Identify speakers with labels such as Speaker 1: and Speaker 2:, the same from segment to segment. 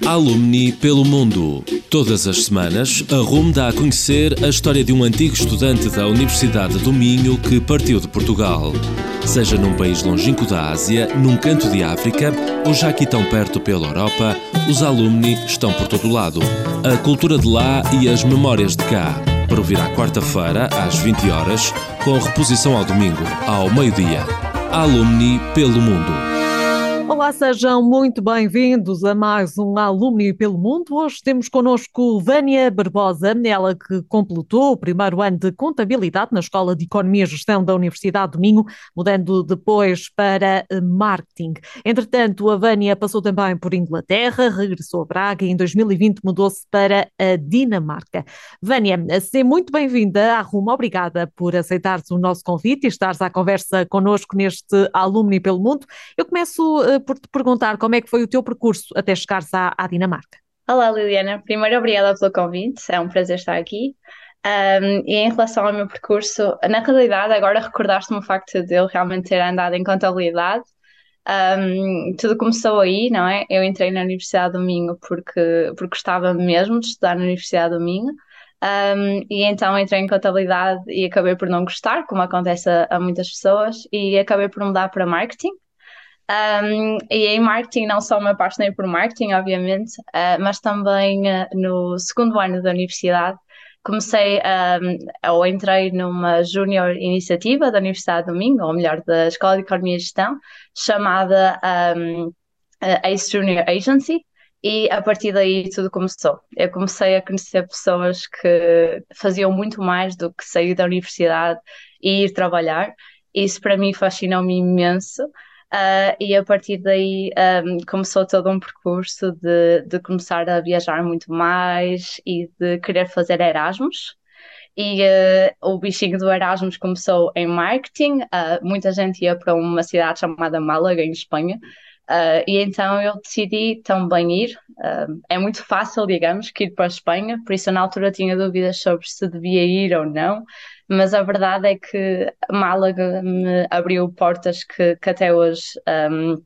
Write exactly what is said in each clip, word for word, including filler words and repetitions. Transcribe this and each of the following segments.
Speaker 1: Alumni pelo mundo. Todas as semanas, a R U M dá a conhecer a história de um antigo estudante da Universidade do Minho que partiu de Portugal. Seja num país longínquo da Ásia, num canto de África ou já aqui tão perto pela Europa, os alumni estão por todo lado. A cultura de lá e as memórias de cá. Para ouvir à quarta-feira, às vinte horas, com reposição ao domingo, ao meio-dia. Alumni pelo mundo.
Speaker 2: Olá, sejam muito bem-vindos a mais um Alumni pelo Mundo. Hoje temos connosco Vânia Barbosa, ela que completou o primeiro ano de Contabilidade na Escola de Economia e Gestão da Universidade do Minho, mudando depois para Marketing. Entretanto, a Vânia passou também por Inglaterra, regressou a Braga e em dois mil e vinte mudou-se para a Dinamarca. Vânia, seja muito bem-vinda à R U M. Obrigada por aceitares o nosso convite e estares à conversa connosco neste Alumni pelo Mundo. Eu começo por te perguntar como é que foi o teu percurso até chegares à, à Dinamarca.
Speaker 3: Olá, Liliana. Primeiro, obrigada pelo convite. É um prazer estar aqui. Um, e em relação ao meu percurso, na realidade, agora recordaste-me o facto de eu realmente ter andado em contabilidade. Um, tudo começou aí, não é? Eu entrei na Universidade do Minho porque, porque gostava mesmo de estudar na Universidade do Minho. Um, e então entrei em contabilidade e acabei por não gostar, como acontece a, a muitas pessoas, e acabei por mudar para marketing. Um, e em marketing não só me apaixonei por marketing, obviamente, uh, mas também uh, no segundo ano da universidade comecei, um, ou entrei numa júnior iniciativa da Universidade do Minho, ou melhor, da Escola de Economia e Gestão, chamada um, Ace Junior Agency, e a partir daí tudo começou. Eu comecei a conhecer pessoas que faziam muito mais do que sair da universidade e ir trabalhar. Isso para mim fascinou-me imenso. Uh, e a partir daí um, começou todo um percurso de, de começar a viajar muito mais e de querer fazer Erasmus. E uh, o bichinho do Erasmus começou em marketing. Uh, muita gente ia para uma cidade chamada Málaga, em Espanha. Uh, e então eu decidi também ir. Uh, é muito fácil, digamos, que ir para a Espanha, por isso eu na altura tinha dúvidas sobre se devia ir ou não, mas a verdade é que Málaga me abriu portas que, que até hoje um,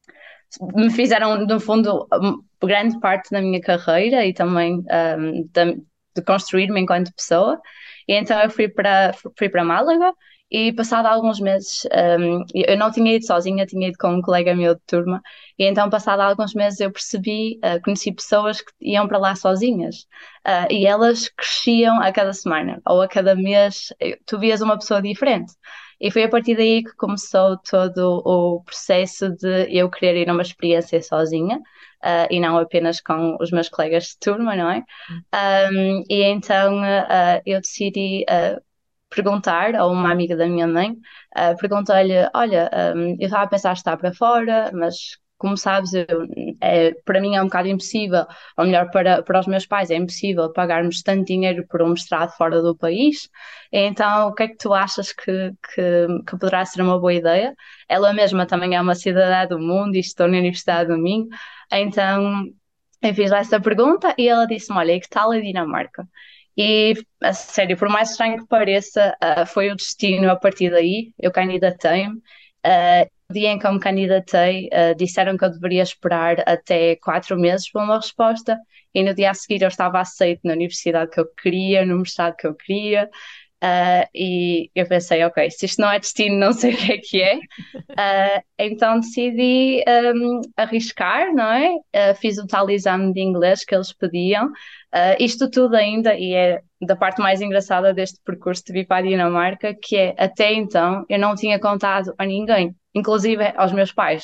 Speaker 3: me fizeram, no fundo, grande parte da minha carreira e também um, de, de construir-me enquanto pessoa. E então eu fui para, fui para Málaga. E passado alguns meses, um, eu não tinha ido sozinha, tinha ido com um colega meu de turma, e então passado alguns meses eu percebi, uh, conheci pessoas que iam para lá sozinhas, uh, e elas cresciam a cada semana, ou a cada mês, tu vias uma pessoa diferente. E foi a partir daí que começou todo o processo de eu querer ir a uma experiência sozinha, uh, e não apenas com os meus colegas de turma, não é? Um, e então uh, eu decidi... Uh, perguntar a uma amiga da minha mãe, uh, perguntei-lhe, olha, um, eu estava a pensar em estar para fora, mas como sabes, eu, é, para mim é um bocado impossível, ou melhor, para, para os meus pais é impossível pagarmos tanto dinheiro por um mestrado fora do país, então o que é que tu achas que, que, que poderá ser uma boa ideia? Ela mesma também é uma cidadã do mundo e estou na Universidade do Minho, então eu fiz essa pergunta e ela disse-me, olha, e que tal a Dinamarca? E, a sério, por mais estranho que pareça, uh, foi o destino a partir daí. Eu candidatei-me. Uh, no dia em que eu me candidatei, uh, disseram que eu deveria esperar até quatro meses para uma resposta. E no dia a seguir eu estava aceite na universidade que eu queria, no mestrado que eu queria. Uh, e eu pensei, ok, se isto não é destino, não sei o que é que é. Uh, então decidi um, arriscar, não é? Uh, fiz o tal exame de inglês que eles pediam. Uh, isto tudo ainda, e é da parte mais engraçada deste percurso de vir para a Dinamarca, que é, até então, eu não tinha contado a ninguém, inclusive aos meus pais.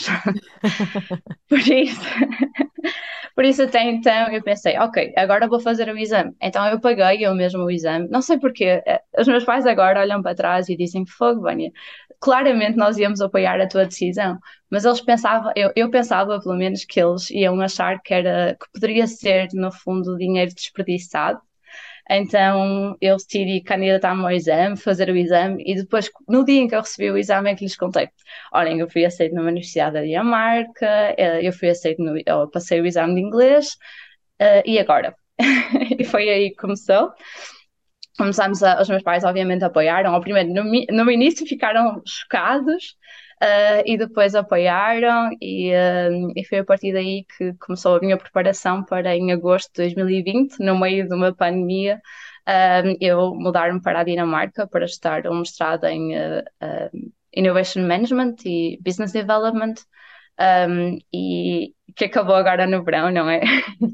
Speaker 3: Por isso... Por isso, até então, eu pensei, ok, agora vou fazer o exame. Então, eu paguei eu mesmo o exame. Não sei porquê. Os meus pais agora olham para trás e dizem, fogo, Vânia, claramente nós íamos apoiar a tua decisão. Mas eles pensavam, eu, eu pensava, pelo menos, que eles iam achar que era, que poderia ser, no fundo, dinheiro desperdiçado. Então eu decidi candidatar-me ao exame, fazer o exame e depois, no dia em que eu recebi o exame, é que lhes contei. Olhem, eu fui aceito numa universidade da Dinamarca, eu fui aceito no, eu passei o exame de inglês, uh, e agora? E foi aí que começou. Começámos a, os meus pais obviamente apoiaram, ao primeiro, no, no início ficaram chocados, uh, e depois apoiaram e, uh, e foi a partir daí que começou a minha preparação para em agosto de dois mil e vinte, no meio de uma pandemia, uh, eu mudar-me para a Dinamarca para estudar um mestrado em uh, uh, Innovation Management e Business Development, um, e que acabou agora no verão, não é?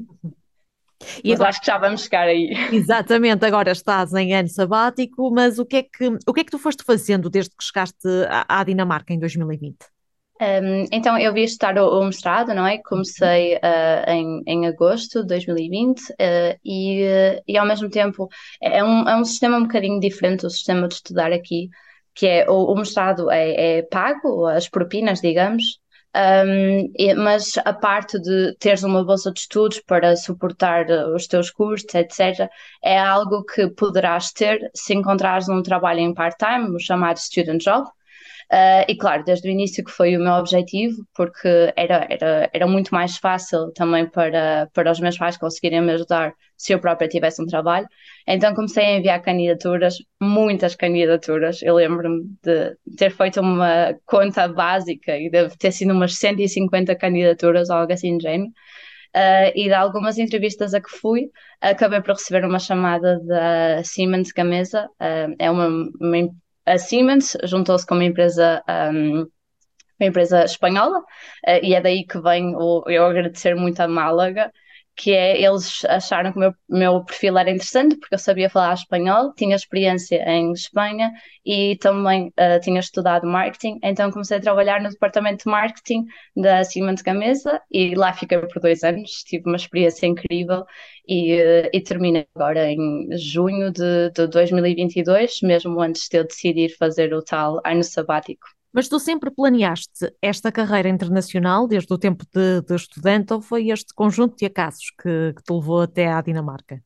Speaker 2: E
Speaker 3: Mas
Speaker 2: agora,
Speaker 3: acho que já vamos chegar aí.
Speaker 2: exatamente, agora estás em ano sabático, mas o que é que, o que é que tu foste fazendo desde que chegaste à, à Dinamarca em dois mil e vinte?
Speaker 3: Um, então, eu vi estudar o, o mestrado, não é? Comecei uh, em, em agosto de dois mil e vinte, uh, e, uh, e ao mesmo tempo é um, é um sistema um bocadinho diferente do sistema de estudar aqui, que é o, o mestrado é, é pago, as propinas, digamos, um, e- mas a parte de teres uma bolsa de estudos para suportar uh, os teus custos, etcétera, é algo que poderás ter se encontrares um trabalho em part-time, o chamado student job. Uh, e claro, desde o início que foi o meu objetivo, porque era, era, era muito mais fácil também para, para os meus pais conseguirem me ajudar se eu própria tivesse um trabalho. Então comecei a enviar candidaturas, muitas candidaturas. Eu lembro-me de ter feito uma conta básica e deve ter sido umas cento e cinquenta candidaturas, algo assim de género. Uh, e de algumas entrevistas a que fui, acabei por receber uma chamada da Siemens Gamesa. Uh, é uma, uma a Siemens juntou-se com uma empresa, um, uma empresa espanhola, uh, e é daí que vem o, eu agradecer muito a Málaga, que é, eles acharam que o meu, meu perfil era interessante, porque eu sabia falar espanhol, tinha experiência em Espanha e também uh, tinha estudado marketing, então comecei a trabalhar no departamento de marketing da Siemens Gamesa e lá fiquei por dois anos, tive uma experiência incrível e, uh, e terminei agora em junho de, de dois mil e vinte e dois, mesmo antes de eu decidir fazer o tal ano sabático.
Speaker 2: Mas tu sempre planeaste esta carreira internacional desde o tempo de, de estudante ou foi este conjunto de acasos que, que te levou até à Dinamarca?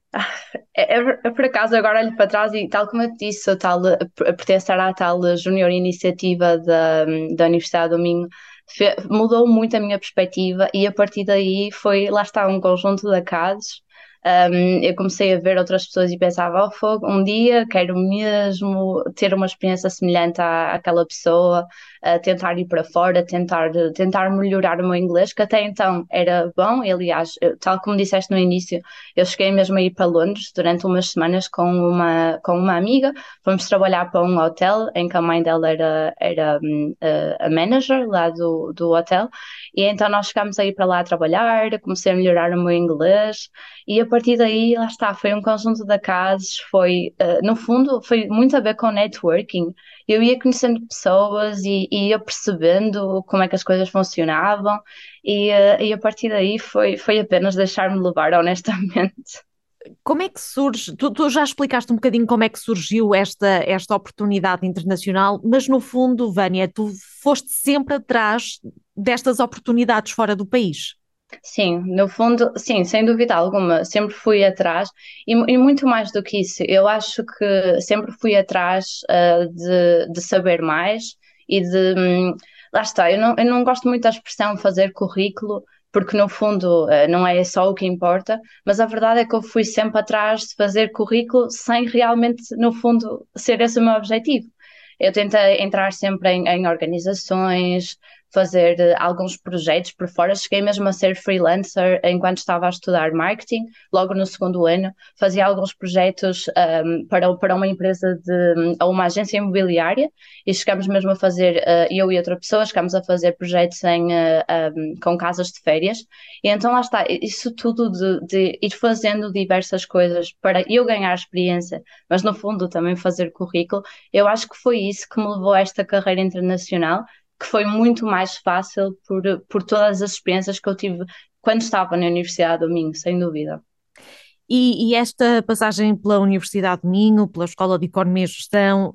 Speaker 3: É, é, é por acaso, agora olho para trás e, tal como eu te disse, eu tal, pertencer à tal Júnior Iniciativa da, da Universidade do Minho, fe- mudou muito a minha perspectiva e a partir daí foi, lá está, um conjunto de acasos. Um, eu comecei a ver outras pessoas e pensava, oh, fogo, um dia quero mesmo ter uma experiência semelhante à, àquela pessoa, a tentar ir para fora, tentar, tentar melhorar o meu inglês, que até então era bom, e, aliás, eu- tal como disseste no início, eu cheguei mesmo a ir para Londres durante umas semanas com uma, com uma amiga. Fomos trabalhar para um hotel em que a mãe dela era, era hum, a, a manager lá do, do hotel. E então nós chegámos a ir para lá a trabalhar, comecei a melhorar o meu inglês e a partir daí, lá está, foi um conjunto de acasos, foi, uh, no fundo, foi muito a ver com networking. Eu ia conhecendo pessoas e, e ia percebendo como é que as coisas funcionavam e, uh, e a partir daí foi, foi apenas deixar-me levar, honestamente.
Speaker 2: Como é que surge? Tu, tu já explicaste um bocadinho como é que surgiu esta, esta oportunidade internacional, mas no fundo, Vânia, tu foste sempre atrás destas oportunidades fora do país.
Speaker 3: Sim, no fundo, sim, sem dúvida alguma, sempre fui atrás e, e muito mais do que isso, eu acho que sempre fui atrás uh, de, de saber mais e de, hum, lá está, eu não, eu não gosto muito da expressão fazer currículo, porque no fundo uh, não é só o que importa, mas a verdade é que eu fui sempre atrás de fazer currículo sem realmente, no fundo, ser esse o meu objetivo. Eu tentei entrar sempre em, em organizações, fazer uh, alguns projetos por fora. Cheguei mesmo a ser freelancer enquanto estava a estudar marketing, logo no segundo ano. Fazia alguns projetos um, para, para uma empresa de a uma agência imobiliária e chegámos mesmo a fazer, uh, eu e outra pessoa, chegámos a fazer projetos em, uh, um, com casas de férias. E então lá está, isso tudo de, de ir fazendo diversas coisas para eu ganhar experiência, mas no fundo também fazer currículo. Eu acho que foi isso que me levou a esta carreira internacional, que foi muito mais fácil por, por todas as experiências que eu tive quando estava na Universidade do Minho, sem dúvida.
Speaker 2: E, e esta passagem pela Universidade de Minho, pela Escola de Economia e Gestão,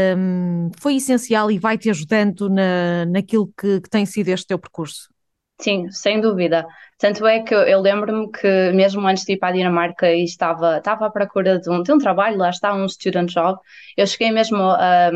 Speaker 2: hum, foi essencial e vai-te ajudando na, naquilo que, que tem sido este teu percurso.
Speaker 3: Sim, sem dúvida. Tanto é que eu, eu lembro-me que mesmo antes de ir para a Dinamarca e estava, estava à procura de um, de um trabalho, lá está, um student job, eu cheguei mesmo a,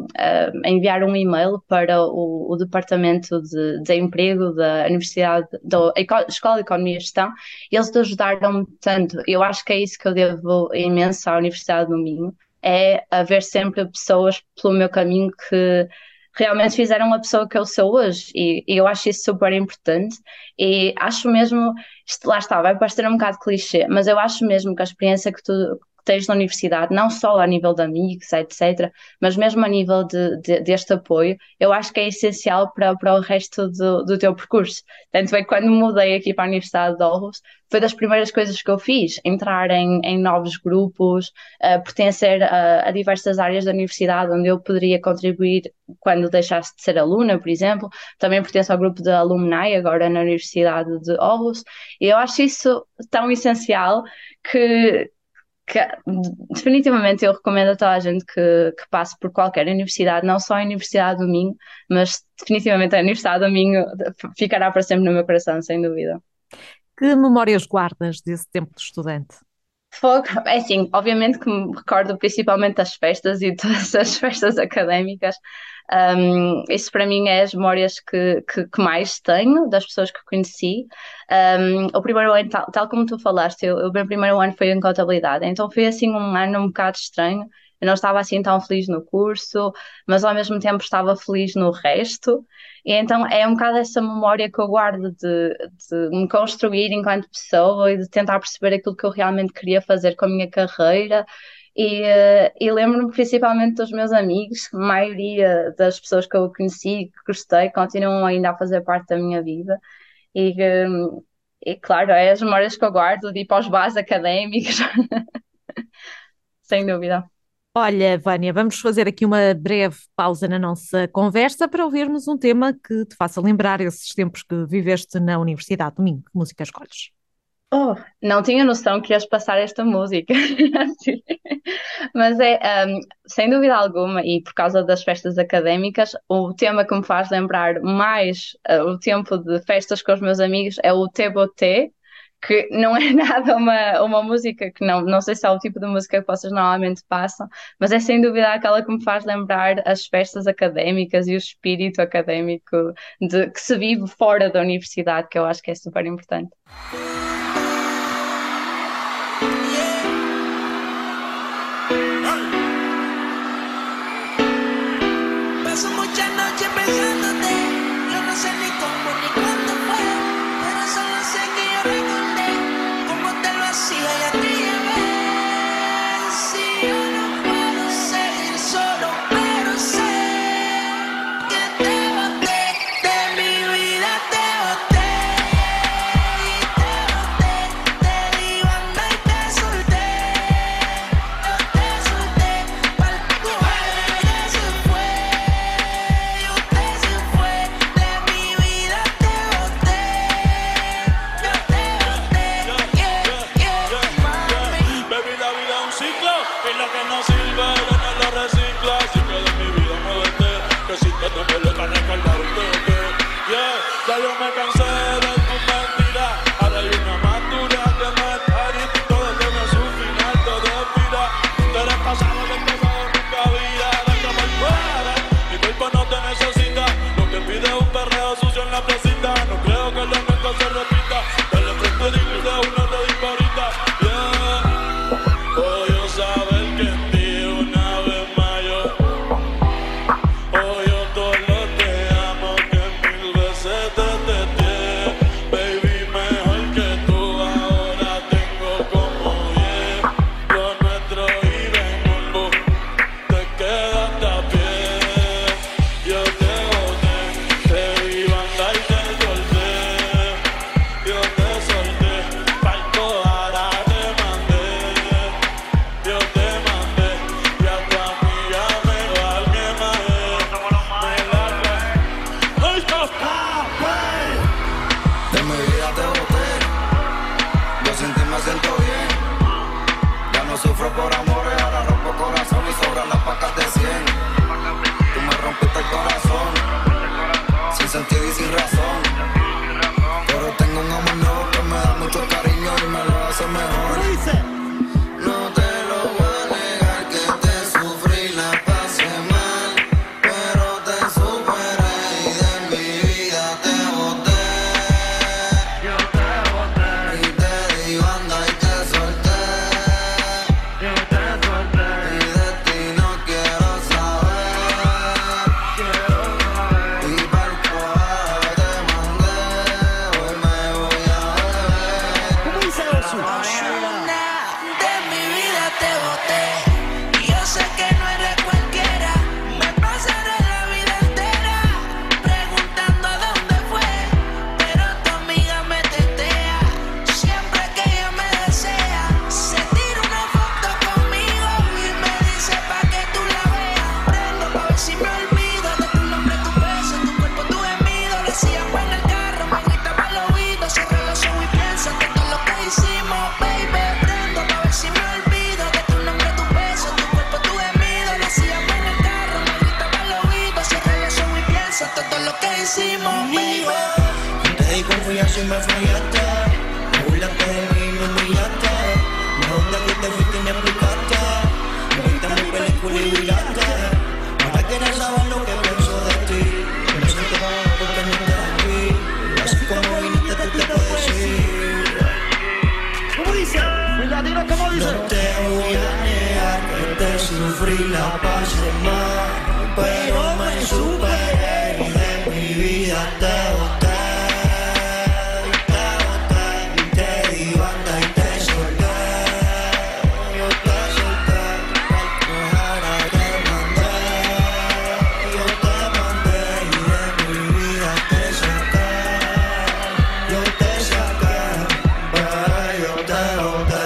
Speaker 3: a- a enviar um e-mail para o, o Departamento de, de Emprego da Universidade, da Eco- Escola de Economia e Gestão, e eles ajudaram-me tanto. Eu acho que é isso que eu devo imenso à Universidade do Minho, é haver sempre pessoas pelo meu caminho que realmente fizeram a pessoa que eu sou hoje, e, e eu acho isso super importante, e acho mesmo, isto lá está, vai parecer um bocado clichê, mas eu acho mesmo que a experiência que tu tens na universidade, não só a nível de amigos, etcétera, mas mesmo a nível de, de, deste apoio, eu acho que é essencial para, para o resto do, do teu percurso. Tanto é que quando mudei aqui para a Universidade de Aarhus, foi das primeiras coisas que eu fiz, entrar em, em novos grupos, uh, pertencer a, a diversas áreas da universidade onde eu poderia contribuir quando deixasse de ser aluna, por exemplo. Também pertenço ao grupo de alumni agora na Universidade de Aarhus, e eu acho isso tão essencial que que definitivamente eu recomendo a toda a gente que, que passe por qualquer universidade, não só a Universidade do Minho, mas definitivamente a Universidade do Minho ficará para sempre no meu coração, sem dúvida.
Speaker 2: Que memórias guardas desse tempo de estudante?
Speaker 3: Fogo, é assim, obviamente que me recordo principalmente das festas e todas as festas académicas. Um, isso para mim é as memórias que, que, que mais tenho das pessoas que conheci. Um, o primeiro ano, tal, tal como tu falaste, eu, o meu primeiro ano foi em contabilidade, então foi assim um ano um bocado estranho. Eu não estava assim tão feliz no curso, mas ao mesmo tempo estava feliz no resto. E então é um bocado essa memória que eu guardo de, de me construir enquanto pessoa e de tentar perceber aquilo que eu realmente queria fazer com a minha carreira. E, uh, e lembro-me principalmente dos meus amigos, a maioria das pessoas que eu conheci, que gostei, continuam ainda a fazer parte da minha vida. E, um, e claro, é as memórias que eu guardo de ir para os bares académicos, sem dúvida.
Speaker 2: Olha, Vânia, vamos fazer aqui uma breve pausa na nossa conversa para ouvirmos um tema que te faça lembrar esses tempos que viveste na Universidade do Minho. Que música escolhes?
Speaker 3: Oh, não tinha noção que ias passar esta música. Mas é, um, sem dúvida alguma, e por causa das festas académicas, o tema que me faz lembrar mais uh, o tempo de festas com os meus amigos é o Te Botê, que não é nada uma, uma música que não, não sei se é o tipo de música que vocês normalmente passam, mas é sem dúvida aquela que me faz lembrar as festas académicas e o espírito académico de, que se vive fora da universidade, que eu acho que é super importante.
Speaker 4: Yeah. y me fallaste. Me burlaste de mí y me humillaste. Mejor de que te fuiste y me explicaste. Me viste en mi película y viraste. Ahora quieres saber lo que pienso de ti. Me siento mal porque no estás aquí. Así como viniste tú te puedes ir.
Speaker 5: ¿Cómo dice? Mi latino, ¿cómo dice?
Speaker 4: No te voy a negar que te sufrí la pasé mal, pero me superé y de mi vida te boté. Te boté y te di banda y te solté. Yo te solté, porque ahora te mandé. Yo te mandé y de mi vida te saqué. Yo te saqué, pero yo te boté.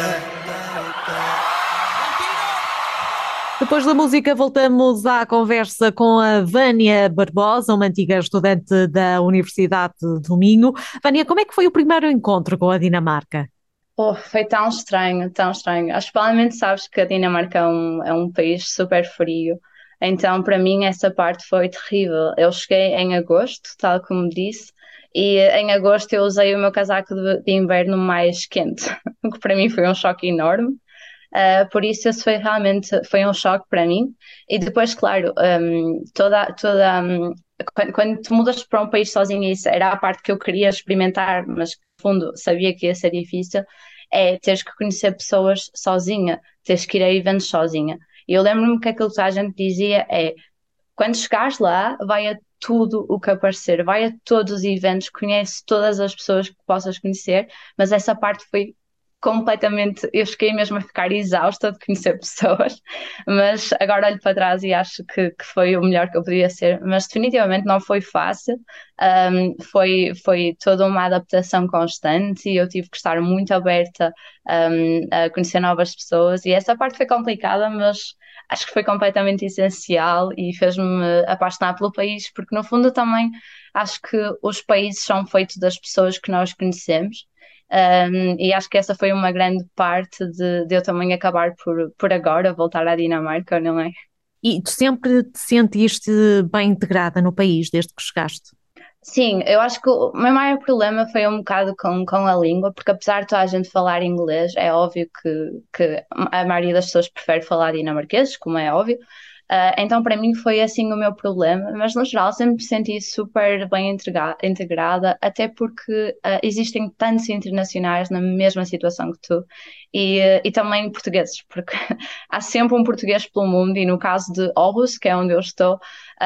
Speaker 2: Depois da música, voltamos à conversa com a Vânia Barbosa, uma antiga estudante da Universidade do Minho. Vânia, como é que foi o primeiro encontro com a Dinamarca?
Speaker 3: Oh, foi tão estranho, tão estranho. Acho que provavelmente sabes que a Dinamarca é um, é um país super frio, então para mim essa parte foi terrível. Eu cheguei em agosto, tal como disse, e em agosto eu usei o meu casaco de, de inverno mais quente, o que para mim foi um choque enorme. Uh, por isso esse foi realmente foi um choque para mim. E depois, claro, um, toda, toda um, quando, quando tu mudas para um país sozinho, isso era a parte que eu queria experimentar, mas que no fundo sabia que ia ser difícil, é teres que conhecer pessoas sozinha, teres que ir a eventos sozinha. E eu lembro-me que aquilo que a gente dizia é, quando chegares lá, vai a tudo o que aparecer, vai a todos os eventos, conhece todas as pessoas que possas conhecer, mas essa parte foi completamente, eu cheguei mesmo a ficar exausta de conhecer pessoas, mas agora olho para trás e acho que, que foi o melhor que eu podia ser, mas definitivamente não foi fácil, um, foi, foi toda uma adaptação constante e eu tive que estar muito aberta um, a conhecer novas pessoas e essa parte foi complicada, mas acho que foi completamente essencial e fez-me apaixonar pelo país, porque no fundo também acho que os países são feitos das pessoas que nós conhecemos. Um, e acho que essa foi uma grande parte de, de eu também acabar por, por agora voltar à Dinamarca, não é?
Speaker 2: E tu sempre te sentiste bem integrada no país desde que chegaste?
Speaker 3: Sim, eu acho que o meu maior problema foi um bocado com, com a língua, porque apesar de toda a gente falar inglês, é óbvio que, que a maioria das pessoas prefere falar dinamarquês, como é óbvio. Uh, então para mim foi assim o meu problema, mas no geral sempre me senti super bem integra- integrada, até porque uh, existem tantos internacionais na mesma situação que tu e, uh, e também portugueses, porque há sempre um português pelo mundo e no caso de Aarhus, que é onde eu estou,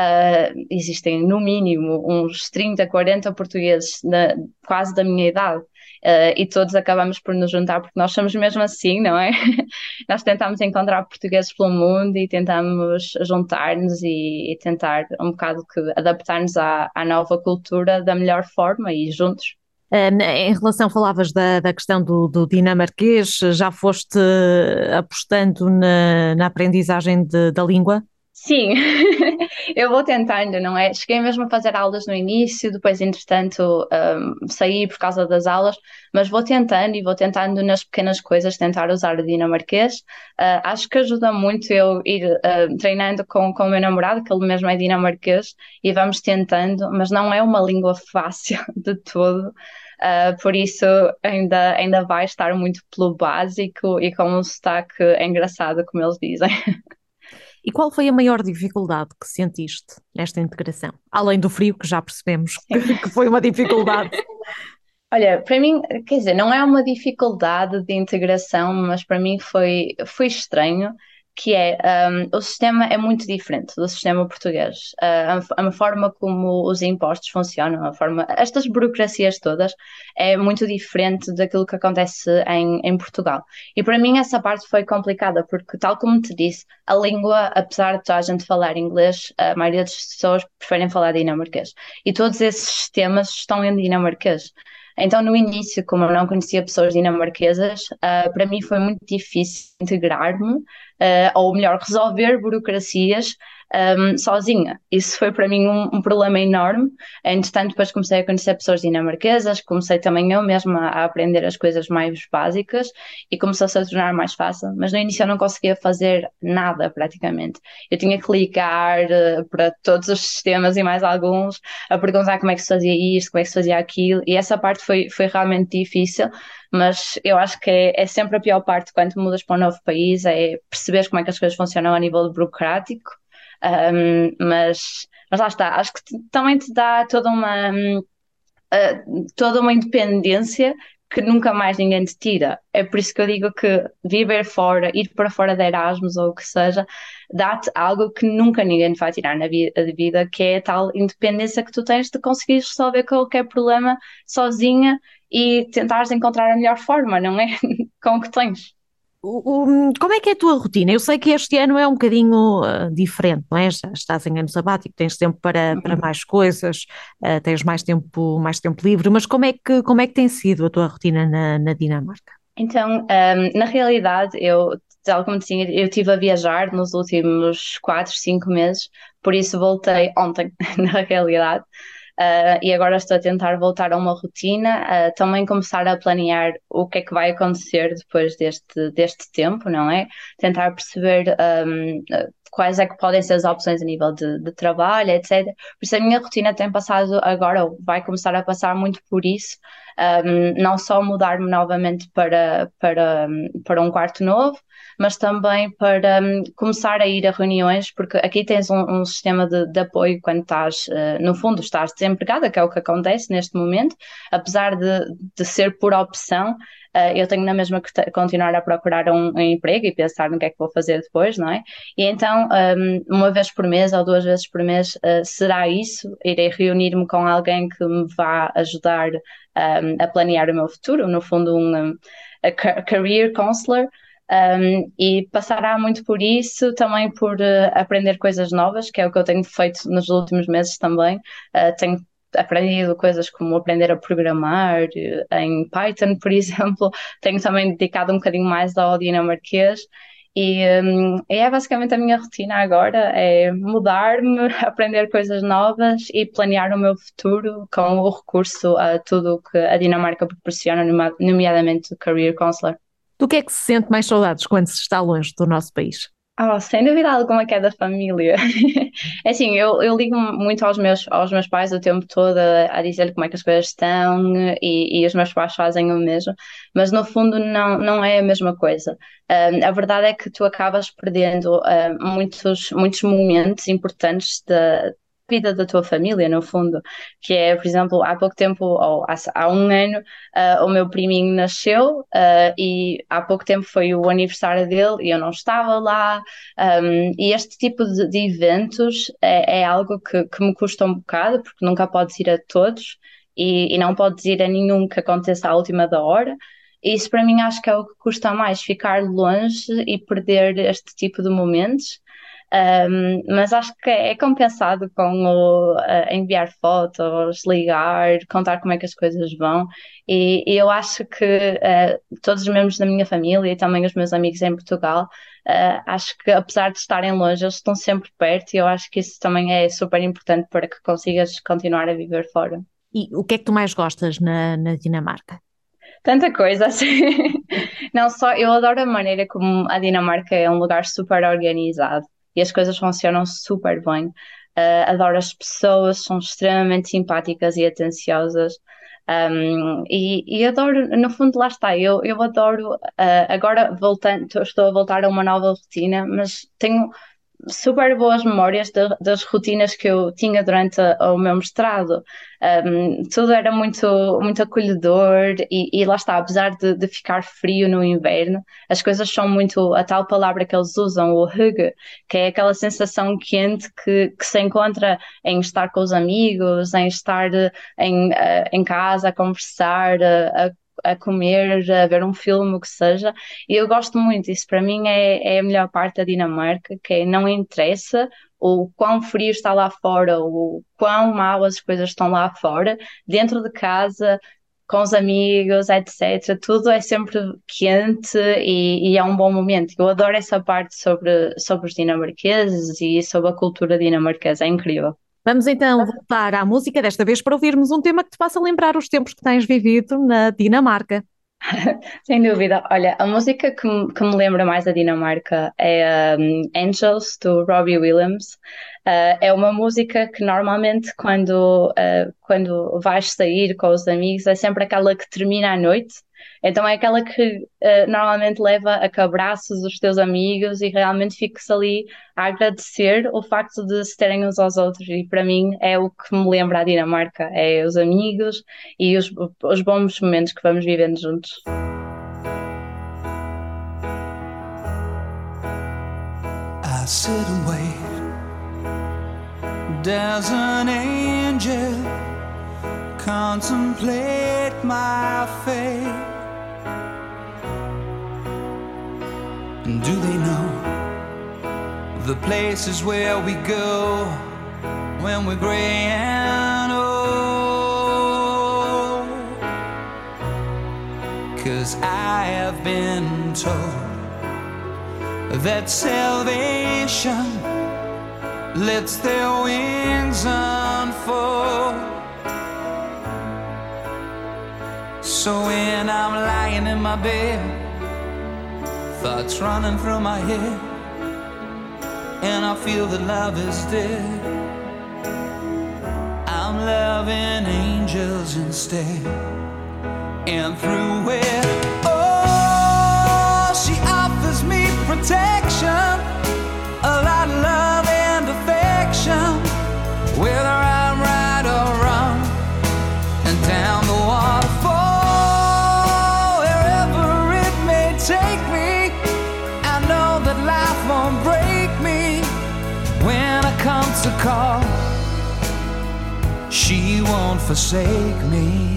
Speaker 3: uh, existem no mínimo uns trinta, quarenta portugueses na, quase da minha idade. Uh, e todos acabamos por nos juntar porque nós somos mesmo assim, não é? Nós tentamos encontrar portugueses pelo mundo e tentamos juntar-nos e, e tentar um bocado que adaptar-nos à, à nova cultura da melhor forma e juntos.
Speaker 2: Um, em relação, falavas da, da questão do, do dinamarquês, já foste apostando na, na aprendizagem de, da língua?
Speaker 3: Sim, eu vou tentando, não é? Cheguei mesmo a fazer aulas no início, depois, entretanto, um, saí por causa das aulas, mas vou tentando e vou tentando nas pequenas coisas tentar usar o dinamarquês. Uh, acho que ajuda muito eu ir uh, treinando com, com o meu namorado, que ele mesmo é dinamarquês, e vamos tentando, mas não é uma língua fácil de todo. Uh, por isso ainda, ainda vai estar muito pelo básico e com um sotaque engraçado, como eles dizem.
Speaker 2: E qual foi a maior dificuldade que sentiste nesta integração? Além do frio, que já percebemos que, que foi uma dificuldade.
Speaker 3: Olha, para mim, quer dizer, não é uma dificuldade de integração, mas para mim foi, foi estranho, que é, um, o sistema é muito diferente do sistema português. Uh, a, a forma como os impostos funcionam, a forma, estas burocracias todas, é muito diferente daquilo que acontece em, em Portugal. E para mim essa parte foi complicada, porque tal como te disse, a língua, apesar de toda a gente falar inglês, a maioria das pessoas preferem falar dinamarquês. E todos esses sistemas estão em dinamarquês. Então, no início, como eu não conhecia pessoas dinamarquesas, uh, para mim foi muito difícil integrar-me, uh, ou melhor, resolver burocracias um, sozinha. Isso foi para mim um, um problema enorme. Entretanto, depois comecei a conhecer pessoas dinamarquesas, comecei também eu mesma a aprender as coisas mais básicas e começou-se a tornar mais fácil, mas no início eu não conseguia fazer nada praticamente. Eu tinha que ligar uh, para todos os sistemas e mais alguns a perguntar como é que se fazia isto, como é que se fazia aquilo, e essa parte foi, foi realmente difícil, mas eu acho que é, é sempre a pior parte quando mudas para um novo país, é perceber como é que as coisas funcionam a nível burocrático, um, mas, mas lá está, acho que te, também te dá toda uma, uh, toda uma independência que nunca mais ninguém te tira. É por isso que eu digo que viver fora, ir para fora de Erasmus ou o que seja, dá-te algo que nunca ninguém te vai tirar na vida, que é a tal independência que tu tens de conseguir resolver qualquer problema sozinha e tentares encontrar a melhor forma, não é? Com o que tens.
Speaker 2: O- o- Como é que é a tua rotina? Eu sei que este ano é um bocadinho ah, diferente, não é? Já estás em ano sabático, tens tempo para, para
Speaker 3: Uhum.
Speaker 2: mais coisas, ah, tens mais tempo, mais tempo livre, mas como é que, como é que tem sido a tua rotina na, na Dinamarca?
Speaker 3: Então, um, na realidade, eu, tal como tinha, eu estive a viajar nos últimos quatro, cinco meses, por isso voltei ontem, na realidade. Uh, e agora estou a tentar voltar a uma rotina, uh, também começar a planear o que é que vai acontecer depois deste, deste tempo, não é? Tentar perceber um, uh, quais é que podem ser as opções a nível de, de trabalho, etcétera. Por isso a minha rotina tem passado agora, ou vai começar a passar muito por isso, um, não só mudar-me novamente para, para, para um quarto novo, mas também para um, começar a ir a reuniões, porque aqui tens um, um sistema de, de apoio quando estás, uh, no fundo, estás desempregada, que é o que acontece neste momento, apesar de, de ser por opção, uh, eu tenho na mesma que te, continuar a procurar um, um emprego e pensar no que é que vou fazer depois, não é? E então, um, uma vez por mês ou duas vezes por mês, uh, será isso, irei reunir-me com alguém que me vá ajudar um, a planear o meu futuro, no fundo um, um a career counselor. Um, e passará muito por isso, também por uh, aprender coisas novas, que é o que eu tenho feito nos últimos meses também. Uh, tenho aprendido coisas como aprender a programar uh, em Python, por exemplo. Tenho também dedicado um bocadinho mais ao dinamarquês. E, um, e é basicamente a minha rotina agora, é mudar-me, aprender coisas novas e planear o meu futuro com o recurso a tudo o que a Dinamarca proporciona, nomeadamente o Career Counselor.
Speaker 2: Do que é que se sente mais saudades quando se está longe do nosso país?
Speaker 3: Oh, sem dúvida alguma que é da família. É assim, eu, eu ligo muito aos meus, aos meus pais o tempo todo a, a dizer como é que as coisas estão e, e os meus pais fazem o mesmo, mas no fundo não, não é a mesma coisa. Um, a verdade é que tu acabas perdendo um, muitos, muitos momentos importantes da vida da tua família, no fundo, que é, por exemplo, há pouco tempo, ou há, há um ano, uh, o meu priminho nasceu uh, e há pouco tempo foi o aniversário dele e eu não estava lá. Um, e este tipo de, de eventos é, é algo que, que me custa um bocado, porque nunca podes ir a todos e, e não podes ir a nenhum que aconteça à última da hora. E isso para mim acho que é o que custa mais, ficar longe e perder este tipo de momentos. Um, mas acho que é compensado com o uh, enviar fotos, ligar, contar como é que as coisas vão. E, e eu acho que uh, todos os membros da minha família e também os meus amigos em Portugal, uh, acho que apesar de estarem longe, eles estão sempre perto e eu acho que isso também é super importante para que consigas continuar a viver fora.
Speaker 2: E o que é que tu mais gostas na, na Dinamarca?
Speaker 3: Tanta coisa, assim. Não só, eu adoro a maneira como a Dinamarca é um lugar super organizado e as coisas funcionam super bem. Uh, adoro as pessoas, são extremamente simpáticas e atenciosas. Um, e, e adoro, no fundo, lá está, eu, eu adoro, uh, agora voltando, estou a voltar a uma nova rotina, mas tenho super boas memórias de, das rotinas que eu tinha durante a, o meu mestrado. Um, tudo era muito, muito acolhedor e, e lá está, apesar de, de ficar frio no inverno, as coisas são muito, a tal palavra que eles usam, o hygge, que é aquela sensação quente que, que se encontra em estar com os amigos, em estar em, em casa a conversar, a, a comer, a ver um filme, o que seja, e eu gosto muito, isso para mim é, é a melhor parte da Dinamarca, que é, não interessa o quão frio está lá fora, o quão mal as coisas estão lá fora, dentro de casa com os amigos, etcétera. Tudo é sempre quente e, e é um bom momento. Eu adoro essa parte sobre, sobre os dinamarqueses e sobre a cultura dinamarquesa, é incrível.
Speaker 2: Vamos então voltar à música, desta vez para ouvirmos um tema que te faça lembrar os tempos que tens vivido na Dinamarca.
Speaker 3: Sem dúvida. Olha, a música que me, que me lembra mais da Dinamarca é um, Angels, do Robbie Williams. Uh, é uma música que normalmente quando, uh, quando vais sair com os amigos é sempre aquela que termina a noite. Então é aquela que uh, normalmente leva a que abraços os teus amigos e realmente fiques ali a agradecer o facto de se terem uns aos outros. E para mim é o que me lembra a Dinamarca, é os amigos e os, os bons momentos que vamos vivendo juntos.
Speaker 6: I sit and wait. There's an angel contemplate my fate. And do they know the places where we go when we're gray and old? 'Cause I have been told that salvation lets their wings unfold. So when I'm lying in my bed, thoughts running through my head, and I feel that love is dead, I'm loving angels instead. And through it, oh, she offers me protection, a lot of love and affection, whether I'm right or wrong, and down the waterfall, wherever it may take me, I know that life won't break me. When I come to call, she won't forsake me.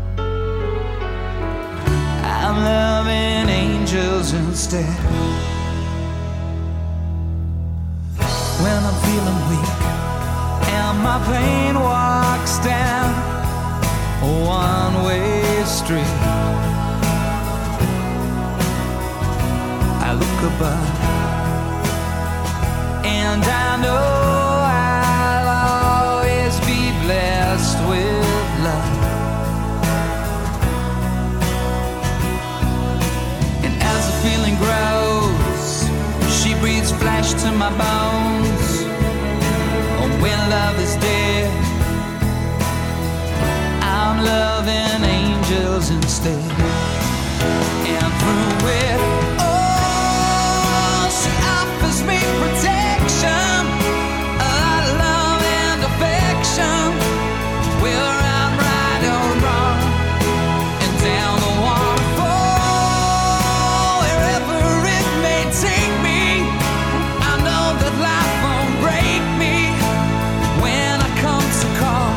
Speaker 6: I'm loving angels instead. When I'm feeling weak and my pain walks down a one-way street, I look above and I know I'll always be blessed with love. And as the feeling grows, she breathes flesh to my bones. Oh, when love is dead, I'm loving angels instead. And through it, oh, she offers me protection, a lot of love and affection, whether I'm right or wrong, and down the waterfall, wherever it may take me, I know that life won't break me. When I come to call,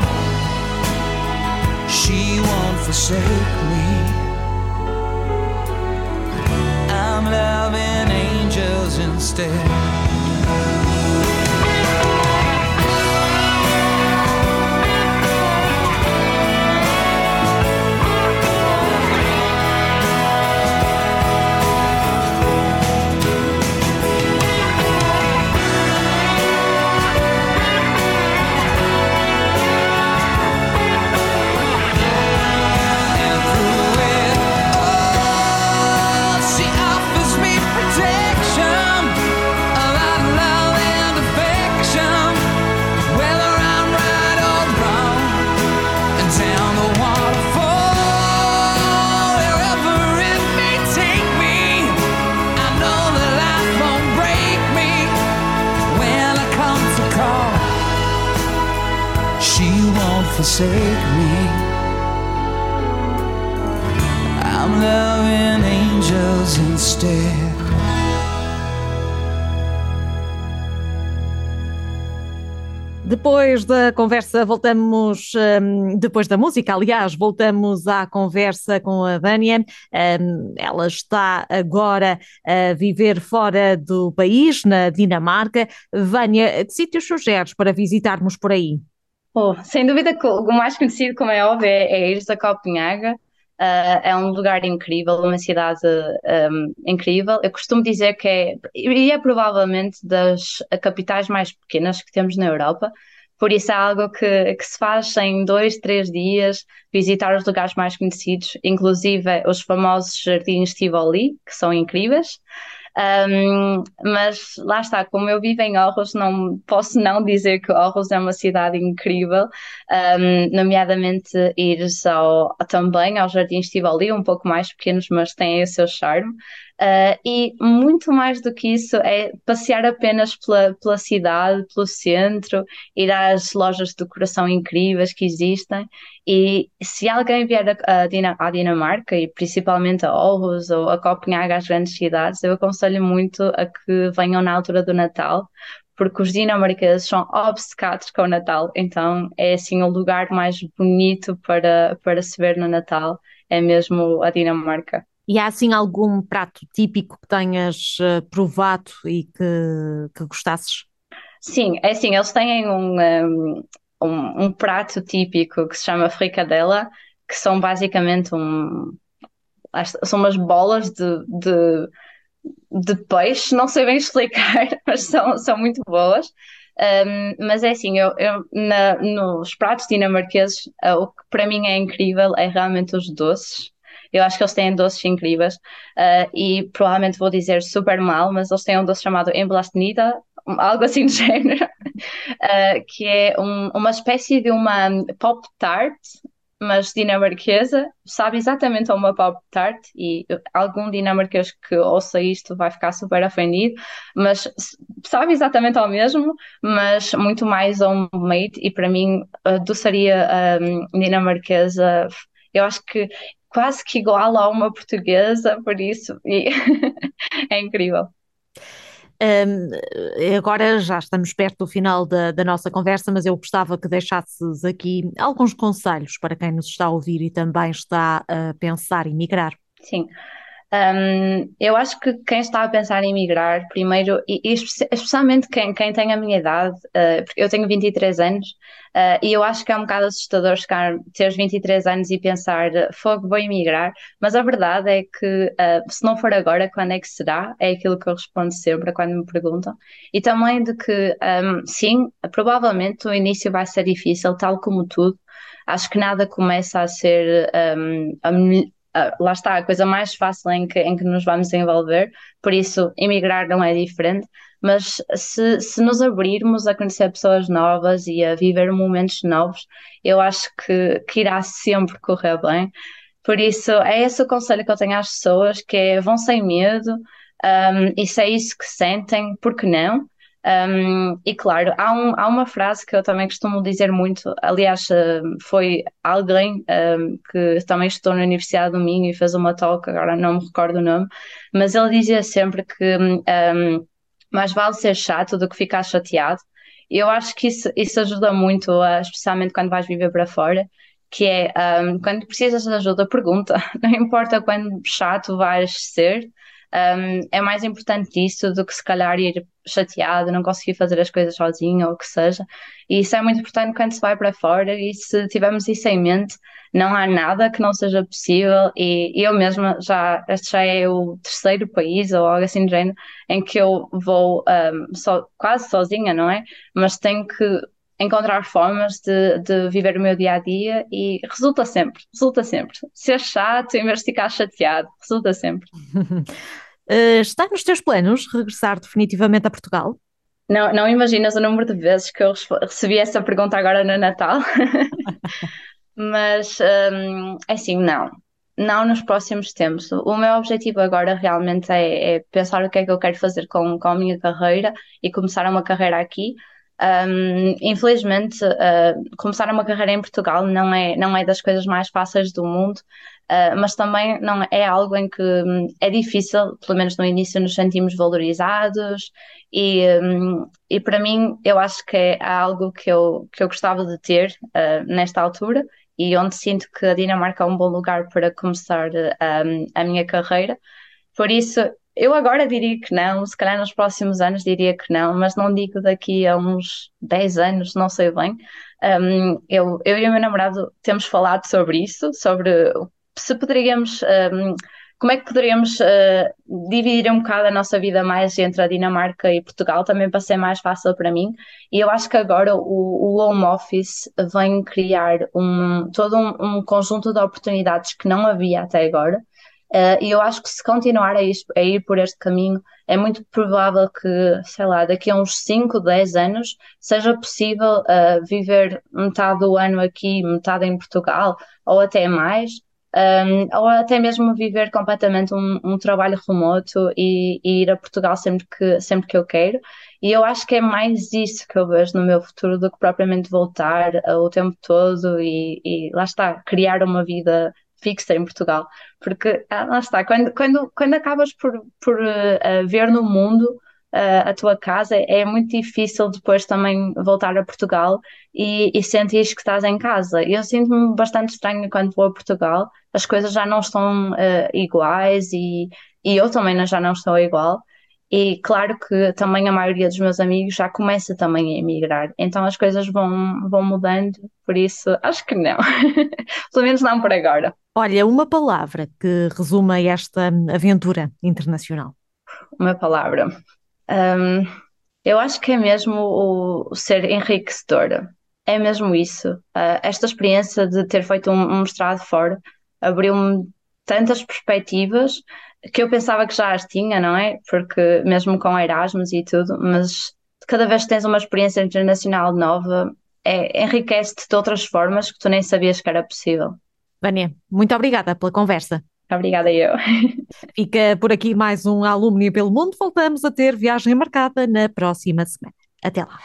Speaker 6: she won't forsake me. I'm loving angels instead. Forsake me. I'm loving angels instead.
Speaker 2: Depois da conversa, voltamos, um, depois da música, aliás, voltamos à conversa com a Vânia. Um, ela está agora a viver fora do país, na Dinamarca. Vânia, que sítios sugeres para visitarmos por aí?
Speaker 3: Oh, sem dúvida que o o mais conhecido, como é óbvio, é, é ires a Copenhaga. Ah, é um lugar incrível, uma cidade um, incrível. Eu costumo dizer que é, e é provavelmente das capitais mais pequenas que temos na Europa, por isso é algo que, que se faz em dois, três dias, visitar os lugares mais conhecidos, inclusive os famosos jardins Tivoli, que são incríveis. Um, mas lá está, como eu vivo em Aarhus, não posso não dizer que Aarhus é uma cidade incrível, um, nomeadamente ir ao, também aos Jardins Tivoli, um pouco mais pequenos, mas têm o seu charme. Uh, e muito mais do que isso é passear apenas pela, pela cidade, pelo centro, ir às lojas de decoração incríveis que existem. E se alguém vier a, a Dina- à Dinamarca, e principalmente a Aarhus ou a Copenhague, às grandes cidades, eu aconselho muito a que venham na altura do Natal, porque os dinamarqueses são obcecados com o Natal, então é assim o lugar mais bonito para, para se ver no Natal, é mesmo a Dinamarca.
Speaker 2: E há assim algum prato típico que tenhas eh, provado e que, que gostasses?
Speaker 3: Sim, é assim, eles têm um, um, um, um prato típico que se chama fricadela, que são basicamente um, acho- são umas bolas de, de, de peixe, não sei bem explicar, mas são, são muito boas. Um, mas é assim, eu, eu, na- nos pratos dinamarqueses, uh, o que para mim é incrível é realmente os doces. Eu acho que eles têm doces incríveis, uh, e provavelmente vou dizer super mal, mas eles têm um doce chamado Emblasnida, algo assim do género, uh, que é um- uma espécie de uma pop-tart, mas dinamarquesa, sabe exatamente a uma pop-tart, e algum dinamarquês que ouça isto vai ficar super ofendido, mas s- sabe exatamente ao mesmo, mas muito mais homemade, e para mim a doçaria um, dinamarquesa, eu acho que quase que igual a uma portuguesa, por isso, e é incrível.
Speaker 2: Hum, agora já estamos perto do final da, da nossa conversa, mas eu gostava que deixasses aqui alguns conselhos para quem nos está a ouvir e também está a pensar em migrar.
Speaker 3: Sim. Um, eu acho que quem está a pensar em migrar, primeiro, e, e espe- especialmente quem, quem tem a minha idade, uh, porque eu tenho vinte e três anos, uh, e eu acho que é um bocado assustador chegar, ter vinte e três anos e pensar, fogo, vou emigrar, mas a verdade é que, uh, se não for agora, quando é que será? É aquilo que eu respondo sempre quando me perguntam. E também de que, um, sim, provavelmente o início vai ser difícil, tal como tudo. Acho que nada começa a ser um, a ah, lá está, a coisa mais fácil em que, em que nos vamos envolver, por isso emigrar não é diferente, mas se, se nos abrirmos a conhecer pessoas novas e a viver momentos novos, eu acho que, que irá sempre correr bem. Por isso, é esse o conselho que eu tenho às pessoas, que é vão sem medo, um, e se é isso que sentem, por que não? Um, e claro, há, um, há uma frase que eu também costumo dizer muito, aliás, um, foi alguém um, que também estudou na Universidade do Minho e fez uma talk, agora não me recordo o nome, mas ele dizia sempre que um, mais vale ser chato do que ficar chateado. E eu acho que isso, isso ajuda muito, a, especialmente quando vais viver para fora, que é um, quando precisas de ajuda, pergunta, não importa quão chato vais ser. Um, é mais importante isso do que se calhar ir chateado, não conseguir fazer as coisas sozinho ou o que seja. E isso é muito importante quando se vai para fora, e se tivermos isso em mente, não há nada que não seja possível. E eu mesma já, este já é o terceiro país ou algo assim do género em que eu vou um, só, quase sozinha, não é? Mas tenho que encontrar formas de, de viver o meu dia a dia, e resulta sempre, resulta sempre. Ser chato em vez de ficar chateado, resulta sempre.
Speaker 2: Uh, está nos teus planos regressar definitivamente a Portugal?
Speaker 3: Não, não imaginas o número de vezes que eu respo- recebi essa pergunta agora no Natal, mas hum, é assim, não. Não nos próximos tempos. O meu objetivo agora realmente é, é pensar o que é que eu quero fazer com, com a minha carreira e começar uma carreira aqui. Um, infelizmente, uh, começar uma carreira em Portugal não é, não é das coisas mais fáceis do mundo, uh, mas também não é algo em que hum, é difícil, pelo menos no início, nos sentimos valorizados. E, hum, e para mim, eu acho que é algo que eu, que eu gostava de ter uh, nesta altura, e onde sinto que a Dinamarca é um bom lugar para começar um, a minha carreira. Por isso, eu agora diria que não, se calhar nos próximos anos diria que não, mas não digo daqui a uns dez anos, não sei bem. Um, eu, eu e o meu namorado temos falado sobre isso, sobre se poderíamos, um, como é que poderíamos uh, dividir um bocado a nossa vida mais entre a Dinamarca e Portugal, também para ser mais fácil para mim. E eu acho que agora o, o home office vem criar um, todo um, um conjunto de oportunidades que não havia até agora. Uh, e eu acho que se continuar a ir, a ir por este caminho, é muito provável que, sei lá, daqui a uns cinco, dez anos, seja possível uh, viver metade do ano aqui, metade em Portugal, ou até mais, um, ou até mesmo viver completamente um, um trabalho remoto e, e ir a Portugal sempre que, sempre que eu quero. E eu acho que é mais isso que eu vejo no meu futuro do que propriamente voltar uh, o tempo todo e, e lá está, criar uma vida fixa em Portugal, porque ah, lá está, quando, quando, quando acabas por, por uh, ver no mundo uh, a tua casa, é muito difícil depois também voltar a Portugal e, e sentir que estás em casa. Eu sinto-me bastante estranha quando vou a Portugal, as coisas já não estão uh, iguais e, e eu também já não estou igual. E claro que também a maioria dos meus amigos já começa também a emigrar, então as coisas vão, vão mudando, por isso acho que não, pelo menos não por agora.
Speaker 2: Olha, uma palavra que resuma esta aventura internacional.
Speaker 3: Uma palavra. Um, eu acho que é mesmo o, o ser enriquecedora, é mesmo isso. Uh, esta experiência de ter feito um, um mestrado fora abriu-me tantas perspectivas que eu pensava que já as tinha, não é? Porque mesmo com Erasmus e tudo, mas cada vez que tens uma experiência internacional nova, é, enriquece-te de outras formas que tu nem sabias que era possível.
Speaker 2: Vânia, muito obrigada pela conversa.
Speaker 3: Obrigada eu.
Speaker 2: Fica por aqui mais um Alumni pelo Mundo. Voltamos a ter viagem marcada na próxima semana. Até lá.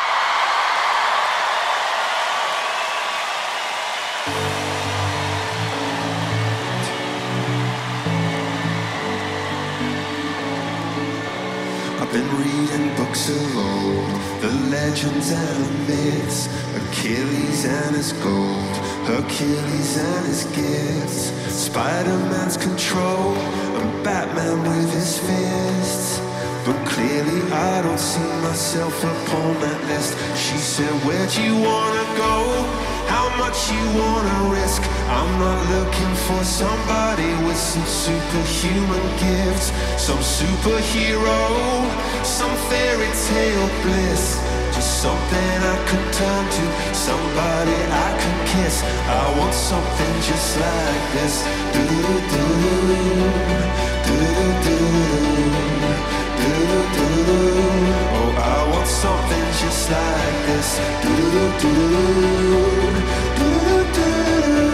Speaker 4: I've been reading books of old, the legends and the myths, Achilles and his gold, Hercules and his gifts, Spider-Man's control, and Batman with his fists. But clearly I don't see myself upon that list. She said, where'd you wanna go? How much you wanna risk? I'm not looking for somebody with some superhuman gifts, some superhero, some fairy tale bliss. Just something I can turn to, somebody I can kiss. I want something just like this. Do-do-do-do, do-do-do-do, do-do-do-do. Oh, I want something just like this. Do-do-do-do, do-do-do-do.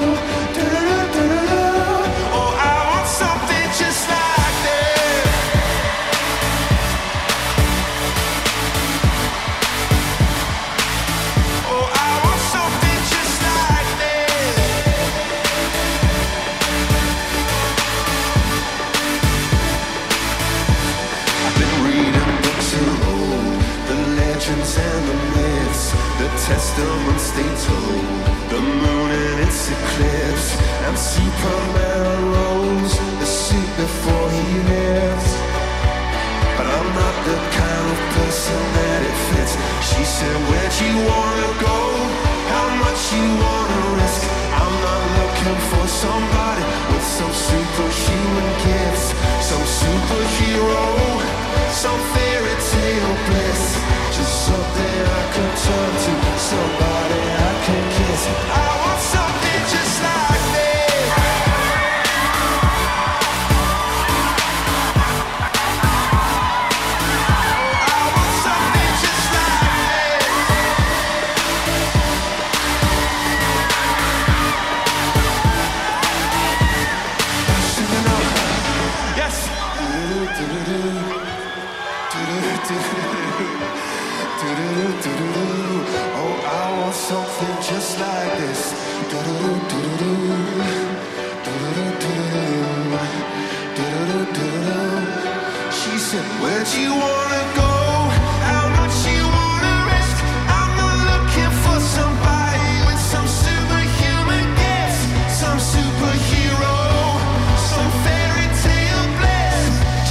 Speaker 4: Testaments they told, the moon in its eclipse, and Superman arose, the suit before he lived. But I'm not the kind of person that it fits. She said, where'd you wanna go? How much you wanna risk? I'm not looking for somebody with some superhuman gifts, some superhero, some fairy tale bliss. Just something I can turn to, somebody I can kiss. I want something just like this. I want something just like this. Singing up, yes. Oh, I want something just like this. She said, where'd you wanna go? How much you wanna risk? I'm not looking for somebody with some superhuman gifts, some superhero, some fairy tale bliss.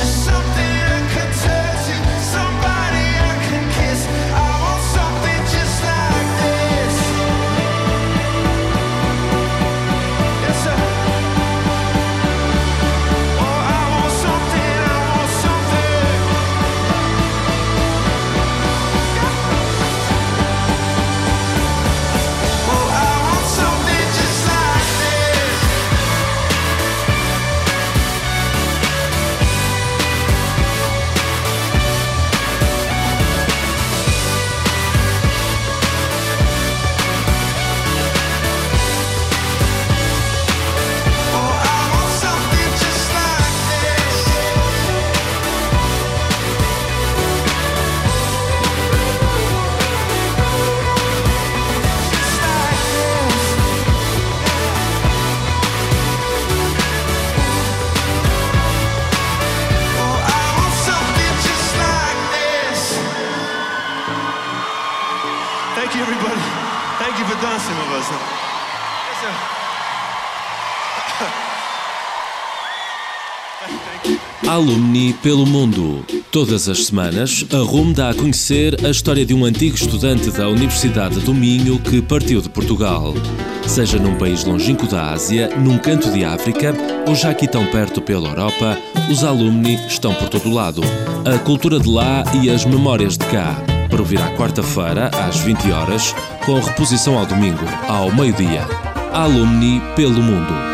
Speaker 7: listen. Listen.
Speaker 1: Alumni pelo mundo. Todas as semanas, a R U M dá a conhecer a história de um antigo estudante da Universidade do Minho que partiu de Portugal. Seja num país longínquo da Ásia, num canto de África ou já aqui tão perto pela Europa, os alumni estão por todo lado. A cultura de lá e as memórias de cá. Para ouvir à quarta-feira, às vinte horas, com reposição ao domingo, ao meio-dia. Alumni pelo mundo.